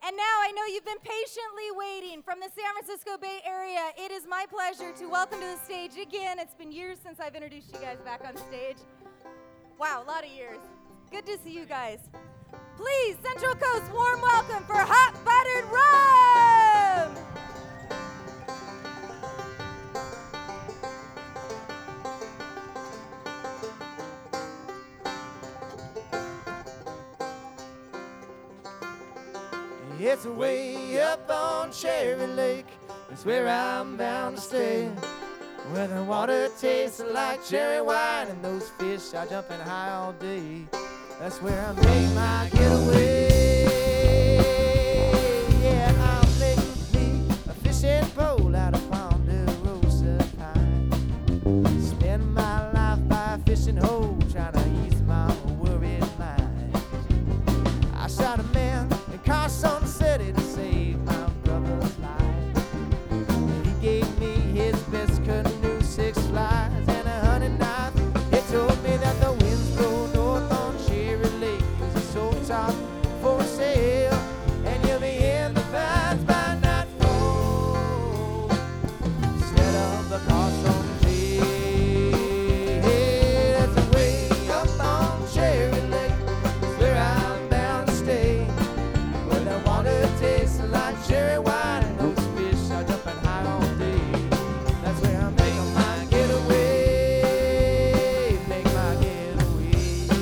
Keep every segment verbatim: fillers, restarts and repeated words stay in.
And now I know you've been patiently waiting from the San Francisco Bay Area. It is my pleasure to welcome to the stage again. It's been years since I've introduced you guys back on stage. Wow, a lot of years. Good to see you guys. Please, Central Coast, warm welcome for Hot Buttered Rum! It's way up on Cherry Lake. It's where I'm bound to stay. Where the water tastes like cherry wine and those fish are jumping high all day. That's where I make my getaway. Yeah, I'll make me a fishing pole out of Ponderosa pine. Spend my life by a fishing hole trying to ease my worried mind. I shot a man in Carson City to save my brother's life. He gave me his best canoe, six flies, and a hunting knife. He told me that the winds blow north on Cherry Lake. Use a soul top for a sail, and you'll be in the vines by nightfall instead of the Carson Jail. That's way up on Cherry Lake. It's where I'm bound to stay. Where the water tastes like cherry wine and those fish are jumping high all day. That's where I make my getaway, make my getaway.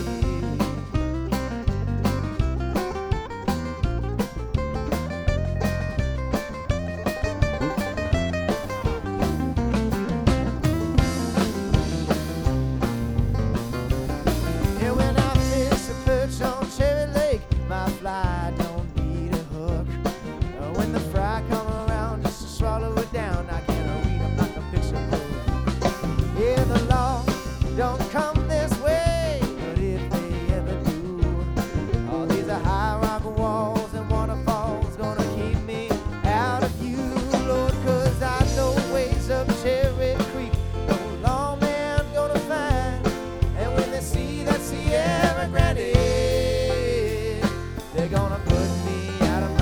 Yeah, when I fish a perch on Cherry Lake, my fly don't need a hook. Uh, when the fry come around just to swallow it down, I can't read them like a picture book. Yeah, the law don't come this way, but if they ever do, all these are high rock walls and waterfalls gonna keep me out of you, Lord, 'cause I know ways up Cherry Creek, no lawman gonna find. And when they see that Sierra Grande, they're gonna put me out of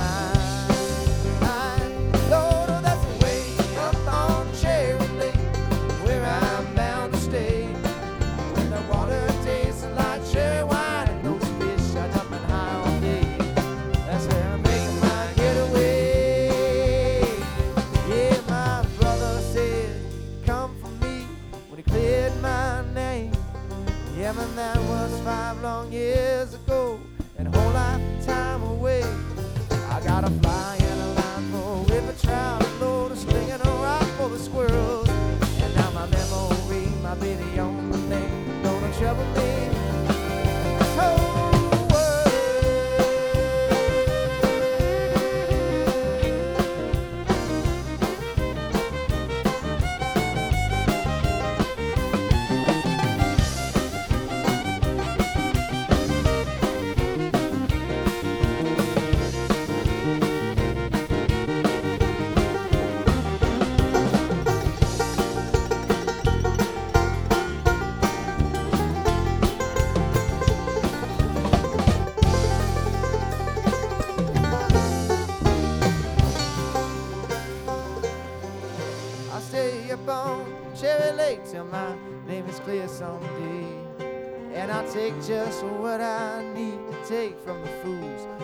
mind. Lord, oh, that's way up on Cherry Lake, where I'm bound to stay. Where the water tastes like cherry wine and those fish are jumping high all day. That's where I make my getaway. Yeah, my brother said he'd come for me when he cleared my name. Yeah, man, that was five long years ago and a whole lifetime away. I got a fly and a line for a river trout, a load of string and a rock for the squirrels. And now my memory, my baby on the neck, gonna trouble me this whole world. I stay up on Cherry Lake till my name is clear someday. And I'll take just what I need to take from the fools